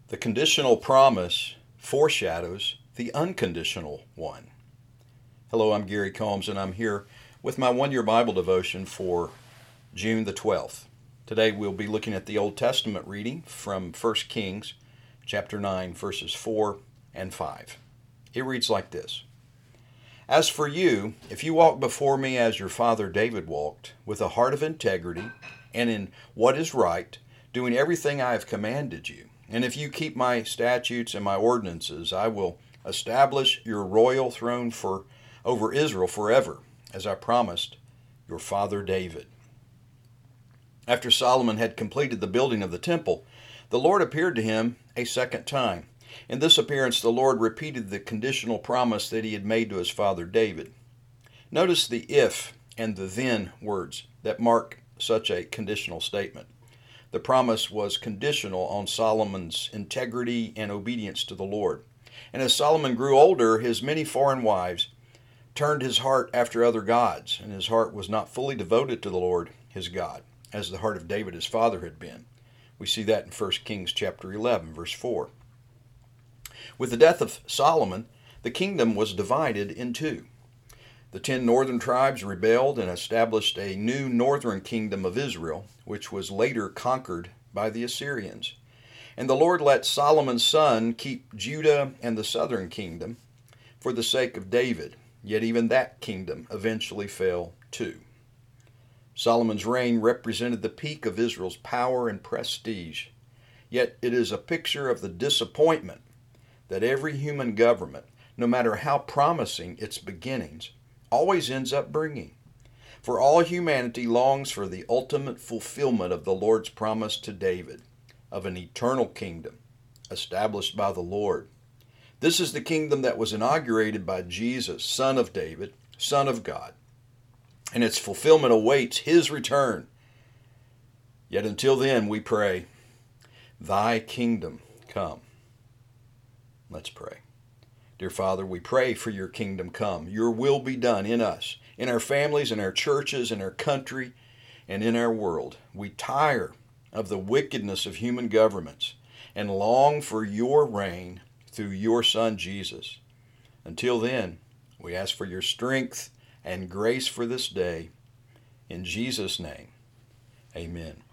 The conditional promise foreshadows the unconditional one. Hello, I'm Gary Combs, and I'm here with my one-year Bible devotion for June the 12th. Today we'll be looking at the Old Testament reading from 1 Kings chapter 9, verses 4 and 5. It reads like this. As for you, if you walk before me as your father David walked, with a heart of integrity and in what is right, doing everything I have commanded you, and if you keep my statutes and my ordinances, I will establish your royal throne over Israel forever, as I promised your father David. After Solomon had completed the building of the temple, the Lord appeared to him a second time. In this appearance, the Lord repeated the conditional promise that he had made to his father David. Notice the if and the then words that mark such a conditional statement. The promise was conditional on Solomon's integrity and obedience to the Lord. And as Solomon grew older, his many foreign wives turned his heart after other gods, and his heart was not fully devoted to the Lord his God, as the heart of David his father had been. We see that in 1 Kings chapter 11, verse 4. With the death of Solomon, the kingdom was divided in two. The 10 northern tribes rebelled and established a new northern kingdom of Israel, which was later conquered by the Assyrians. And the Lord let Solomon's son keep Judah and the southern kingdom for the sake of David, yet even that kingdom eventually fell too. Solomon's reign represented the peak of Israel's power and prestige, yet it is a picture of the disappointment that every human government, no matter how promising its beginnings, always ends up bringing. For all humanity longs for the ultimate fulfillment of the Lord's promise to David of an eternal kingdom established by the Lord. This is the kingdom that was inaugurated by Jesus, Son of David, Son of God, and its fulfillment awaits His return. Yet until then, we pray, Thy kingdom come. Let's pray. Dear Father, we pray for your kingdom come. Your will be done in us, in our families, in our churches, in our country, and in our world. We tire of the wickedness of human governments and long for your reign through your Son, Jesus. Until then, we ask for your strength and grace for this day. In Jesus' name, amen.